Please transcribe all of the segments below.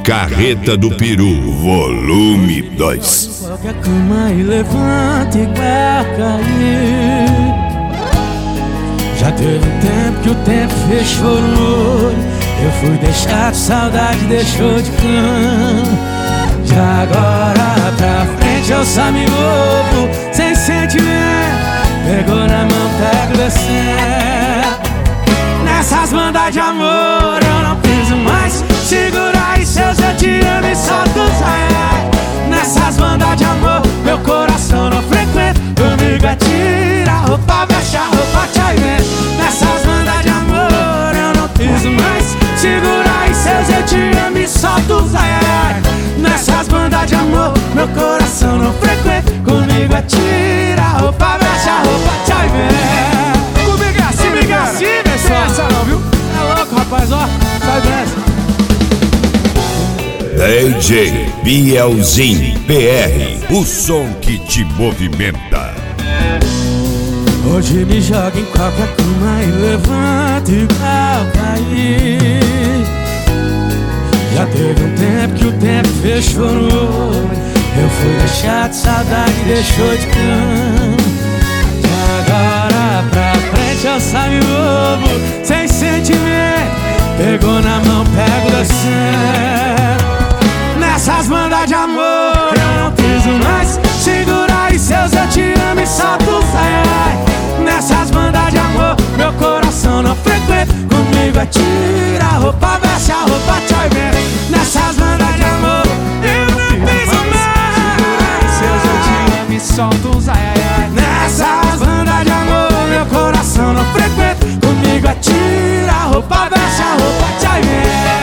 Carreta do Peru, volume 2. Qualquer cama e levanta igual cair. Já teve um tempo que o tempo fechou no olho. Eu fui deixado, saudade deixou de canto. De agora pra frente eu só me envolvo sem sentimento. Pegou na mão, pego descendo. Nessas bandas de amor eu não piso mais. Segura aí seus eu te amo e solta os ai. Nessas bandas de amor meu coração não frequenta. Comigo é tira a roupa, fecha a roupa, tchau e vem. Nessas bandas de amor eu não piso mais. Segura aí seus eu te amo e solta os ai. Nessas bandas de amor meu coração não frequenta. Comigo é tira a roupa, fecha a roupa, tchau e vem. Comigo é assim, velho. Essa não, viu? É louco, rapaz, ó, sai dessa. DJ Bielzinho PR, o som que te movimenta. Hoje me joga em qualquer cama e levanta igual cair. Já teve um tempo que o tempo fechou no olho. Eu fui deixado, saudade deixou de canto. De agora pra frente eu saio novo, sem sentimento. Pegou na mão, pego descendo. Nessas bandas de amor eu não piso mais. Segura aí seus eu te amo e solta os ai. Nessas bandas de amor meu coração não frequenta. Comigo é tira a roupa, veste a roupa, tchau e vem. Nessas bandas de amor eu não piso mais. Segura aí seus eu te amo e solta os ai. Nessas bandas de amor meu coração não frequenta. Comigo é tira a roupa, veste a roupa, tchau e vem.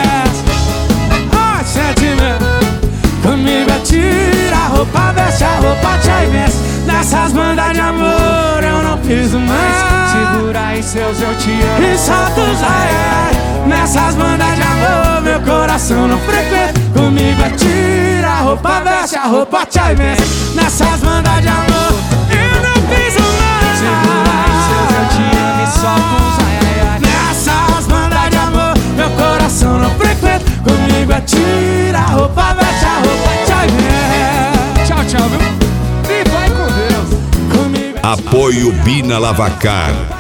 Sentimento. Comigo é tira a roupa, veste a roupa, tchau e vem. Nessas bandas de amor eu não piso mais. Segura aí seus eu te amo e solta os ai. Nessas bandas de amor meu coração não frequenta. Comigo é tira a roupa, veste a roupa, tchau e vem. Nessas bandas de amor eu não piso mais. Segura aí seus eu te amo e solta os ai. Nessas bandas de amor meu coração não frequenta. Comigo é tira a roupa, veste a roupa, tchau e vem. Tchau, tchau, viu? E vai com Deus. Comigo é Apoio Bina Lavacar,